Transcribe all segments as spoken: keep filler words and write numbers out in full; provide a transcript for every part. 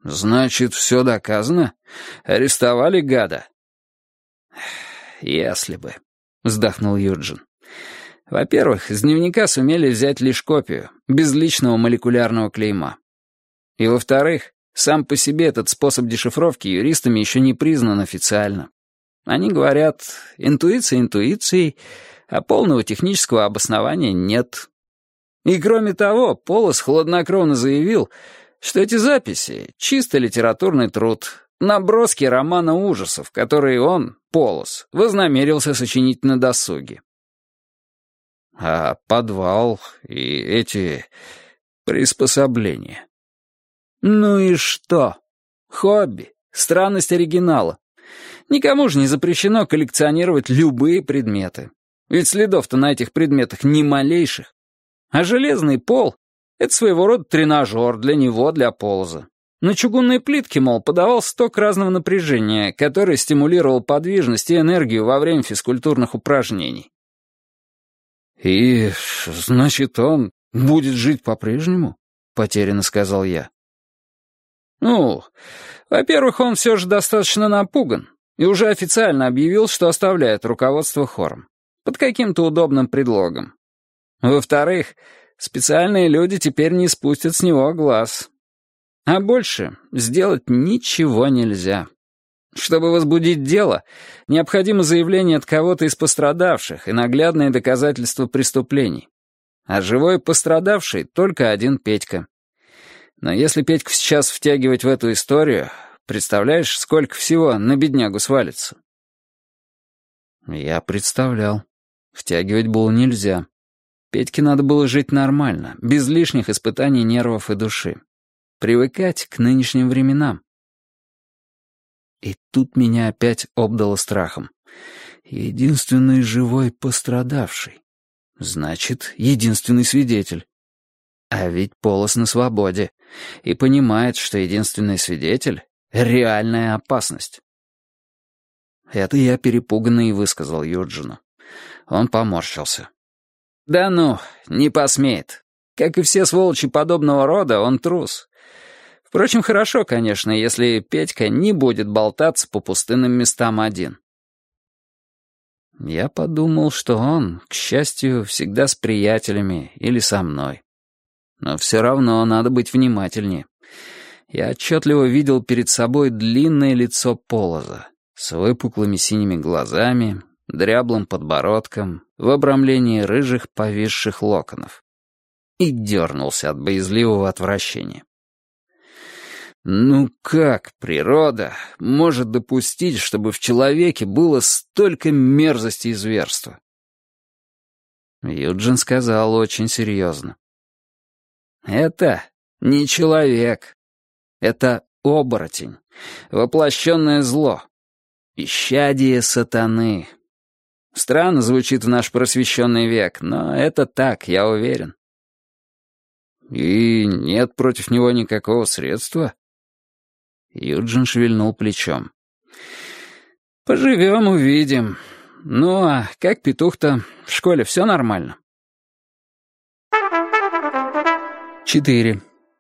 «Значит, все доказано? Арестовали гада?» «Если бы», — вздохнул Юджин. «Во-первых, из дневника сумели взять лишь копию, без личного молекулярного клейма. И во-вторых, сам по себе этот способ дешифровки юристами еще не признан официально. Они говорят, интуиция интуицией, а полного технического обоснования нет. И кроме того, Полос хладнокровно заявил, что эти записи — чисто литературный труд, наброски романа ужасов, которые он, Полос, вознамерился сочинить на досуге. А подвал и эти приспособления? Ну и что? Хобби, странность оригинала. Никому же не запрещено коллекционировать любые предметы. Ведь следов-то на этих предметах ни малейших. А железный пол — это своего рода тренажер для него, для Полоза. На чугунной плитке, мол, подавался ток разного напряжения, который стимулировал подвижность и энергию во время физкультурных упражнений. «И, значит, он будет жить по-прежнему?» — потерянно сказал я. «Ну, во-первых, он все же достаточно напуган и уже официально объявил, что оставляет руководство хором. Под каким-то удобным предлогом. Во-вторых, специальные люди теперь не спустят с него глаз. А больше сделать ничего нельзя. Чтобы возбудить дело, необходимо заявление от кого-то из пострадавших и наглядные доказательства преступлений. А живой пострадавший только один Петька. Но если Петьку сейчас втягивать в эту историю, представляешь, сколько всего на беднягу свалится?» Я представлял. Втягивать было нельзя. Петьке надо было жить нормально, без лишних испытаний нервов и души. Привыкать к нынешним временам. И тут меня опять обдало страхом. Единственный живой пострадавший. Значит, единственный свидетель. А ведь Полос на свободе и понимает, что единственный свидетель — реальная опасность. Это я перепуганно и высказал Юджину. Он поморщился. «Да ну, не посмеет. Как и все сволочи подобного рода, он трус. Впрочем, хорошо, конечно, если Петька не будет болтаться по пустынным местам один». Я подумал, что он, к счастью, всегда с приятелями или со мной. Но все равно надо быть внимательнее. Я отчетливо видел перед собой длинное лицо Полоза с выпуклыми синими глазами, дряблым подбородком, в обрамлении рыжих повисших локонов. И дернулся от боязливого отвращения. Ну как природа может допустить, чтобы в человеке было столько мерзости и зверства? Юджин сказал очень серьезно. «Это не человек. Это оборотень, воплощенное зло, исчадие сатаны. Странно звучит в наш просвещенный век, но это так, я уверен». «И нет против него никакого средства?» Юджин шевельнул плечом. «Поживем, увидим. Ну а как петух-то? В школе все нормально?» Четыре.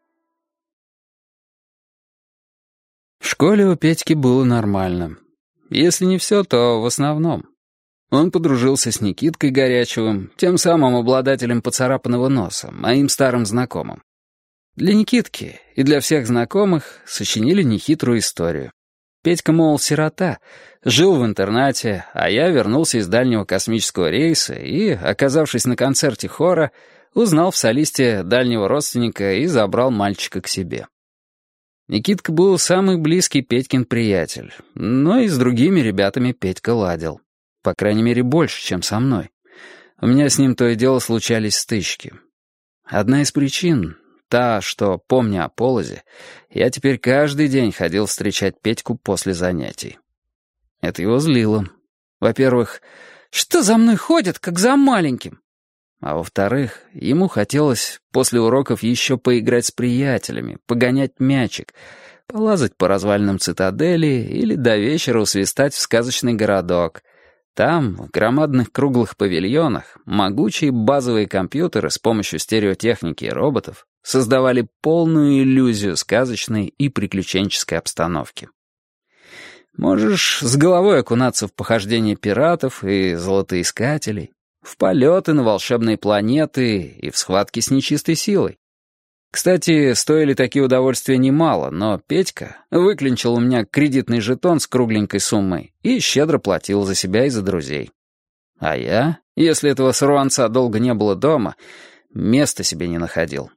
В школе у Петьки было нормально. Если не все, то в основном. Он подружился с Никиткой Горячевым, тем самым обладателем поцарапанного носа, моим старым знакомым. Для Никитки и для всех знакомых сочинили нехитрую историю. Петька, мол, сирота, жил в интернате, а я вернулся из дальнего космического рейса и, оказавшись на концерте хора, узнал в солисте дальнего родственника и забрал мальчика к себе. Никитка был самый близкий Петькин приятель, но и с другими ребятами Петька ладил. По крайней мере, больше, чем со мной. У меня с ним то и дело случались стычки. Одна из причин — та, что, помня о Полозе, я теперь каждый день ходил встречать Петьку после занятий. Это его злило. Во-первых, что за мной ходят, как за маленьким? А во-вторых, ему хотелось после уроков еще поиграть с приятелями, погонять мячик, полазать по развалинам цитадели или до вечера усвистать в сказочный городок. Там, в громадных круглых павильонах, могучие базовые компьютеры с помощью стереотехники и роботов создавали полную иллюзию сказочной и приключенческой обстановки. Можешь с головой окунаться в похождения пиратов и золотоискателей, в полеты на волшебные планеты и в схватки с нечистой силой. Кстати, стоили такие удовольствия немало, но Петька выклинчил у меня кредитный жетон с кругленькой суммой и щедро платил за себя и за друзей. А я, если этого сорванца долго не было дома, места себе не находил.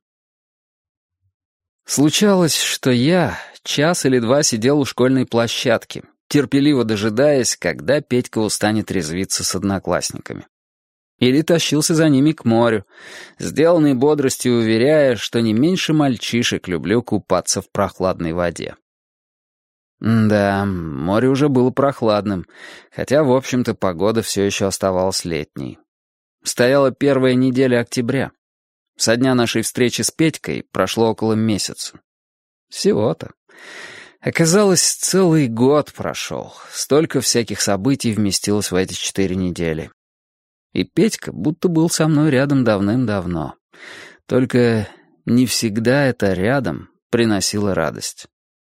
Случалось, что я час или два сидел у школьной площадки, терпеливо дожидаясь, когда Петька устанет резвиться с одноклассниками. Или тащился за ними к морю, сделанный бодростью уверяя, что не меньше мальчишек люблю купаться в прохладной воде. Да, море уже было прохладным, хотя, в общем-то, погода все еще оставалась летней. Стояла первая неделя октября. Со дня нашей встречи с Петькой прошло около месяца. Всего-то. Оказалось, целый год прошел. Столько всяких событий вместилось в эти четыре недели. И Петька будто был со мной рядом давным-давно. Только не всегда это рядом приносило радость.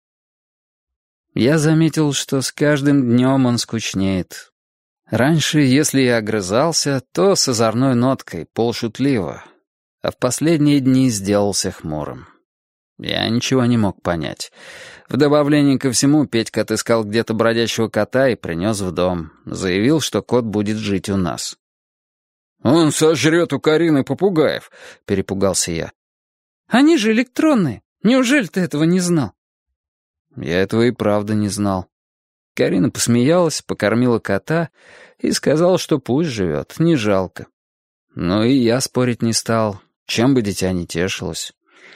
Я заметил, что с каждым днем он скучнеет. Раньше, если я огрызался, то с озорной ноткой, полшутливо, а в последние дни сделался хмурым. Я ничего не мог понять. В добавление ко всему Петька отыскал где-то бродячего кота и принес в дом. Заявил, что кот будет жить у нас. «Он сожрет у Карины попугаев», — перепугался я. «Они же электронные. Неужели ты этого не знал?» Я этого и правда не знал. Карина посмеялась, покормила кота и сказала, что пусть живет, не жалко. Ну и я спорить не стал, чем бы дитя не тешилось.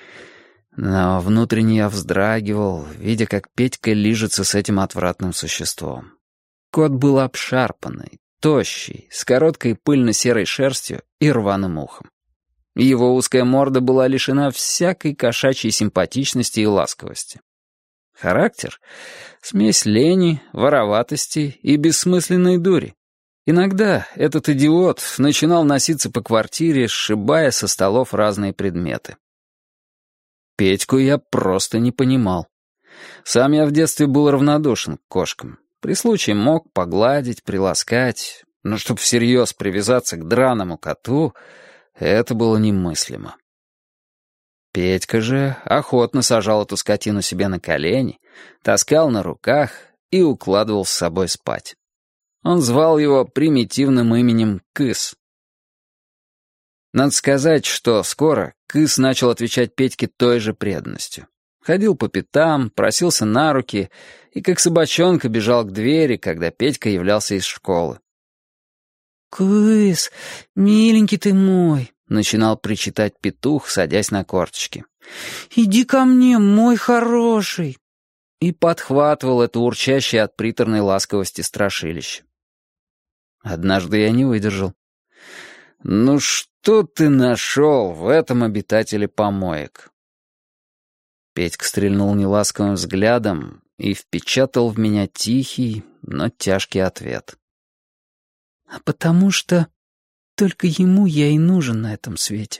Но внутренне я вздрагивал, видя, как Петька лижется с этим отвратным существом. Кот был обшарпанный, тощий, с короткой пыльно-серой шерстью и рваным ухом. Его узкая морда была лишена всякой кошачьей симпатичности и ласковости. Характер — смесь лени, вороватости и бессмысленной дури. Иногда этот идиот начинал носиться по квартире, сшибая со столов разные предметы. Петьку я просто не понимал. Сам я в детстве был равнодушен к кошкам. При случае мог погладить, приласкать, но чтоб всерьез привязаться к драному коту, это было немыслимо. Петька же охотно сажал эту скотину себе на колени, таскал на руках и укладывал с собой спать. Он звал его примитивным именем Кыс. Надо сказать, что скоро Кыс начал отвечать Петьке той же преданностью. Ходил по пятам, просился на руки и как собачонка бежал к двери, когда Петька являлся из школы. «Кыс, миленький ты мой», — начинал причитать петух, садясь на корточки. «Иди ко мне, мой хороший», и подхватывал это урчащее от приторной ласковости страшилище. Однажды я не выдержал. «Ну что ты нашел в этом обитателе помоек?» Петька стрельнул неласковым взглядом и впечатал в меня тихий, но тяжкий ответ. «А потому что только ему я и нужен на этом свете».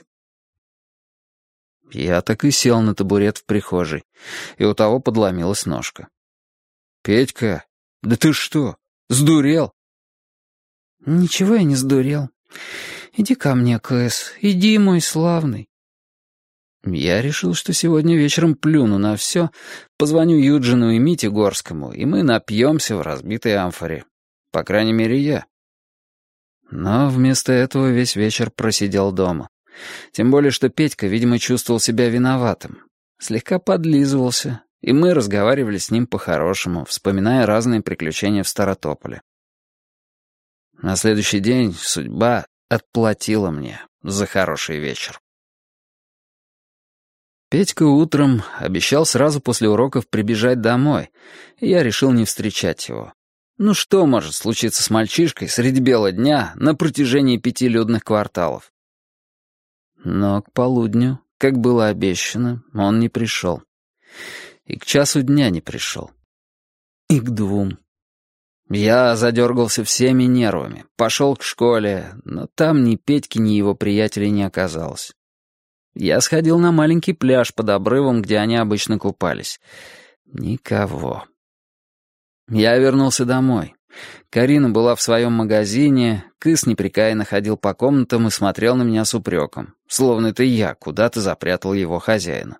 Я так и сел на табурет в прихожей, и у того подломилась ножка. «Петька, да ты что, сдурел?» «Ничего я не сдурел. Иди ко мне, Кэс, иди, мой славный». Я решил, что сегодня вечером плюну на все, позвоню Юджину и Мите Горскому, и мы напьемся в разбитой амфоре. По крайней мере, я. Но вместо этого весь вечер просидел дома. Тем более, что Петька, видимо, чувствовал себя виноватым. Слегка подлизывался, и мы разговаривали с ним по-хорошему, вспоминая разные приключения в Старотополе. На следующий день судьба отплатила мне за хороший вечер. Петька утром обещал сразу после уроков прибежать домой, и я решил не встречать его. Ну что может случиться с мальчишкой средь бела дня на протяжении пяти людных кварталов? Но к полудню, как было обещано, он не пришел. И к часу дня не пришел. И к двум. Я задергался всеми нервами, пошел к школе, но там ни Петьки, ни его приятелей не оказалось. Я сходил на маленький пляж под обрывом, где они обычно купались. Никого. Я вернулся домой. Карина была в своем магазине, Кыс непрекаянно ходил по комнатам и смотрел на меня с упреком, словно это я куда-то запрятал его хозяина.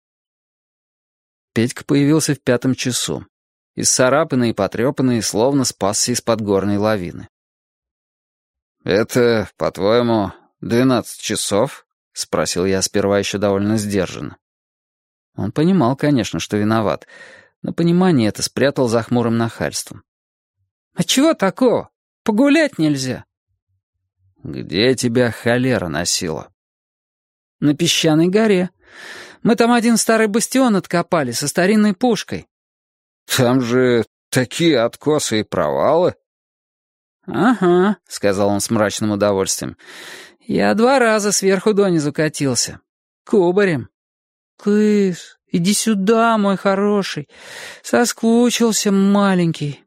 Петька появился в пятом часу. Исцарапанный и потрепанный, словно спасся из-под горной лавины. «Это, по-твоему, двенадцать часов?» — спросил я сперва еще довольно сдержанно. Он понимал, конечно, что виноват, но понимание это спрятал за хмурым нахальством. «А чего такого? Погулять нельзя». «Где тебя холера носила?» «На песчаной горе. Мы там один старый бастион откопали со старинной пушкой». «Там же такие откосы и провалы». «Ага», — сказал он с мрачным удовольствием. «Я два раза сверху донизу катился. Кубарем». «Кыс, иди сюда, мой хороший. Соскучился, маленький».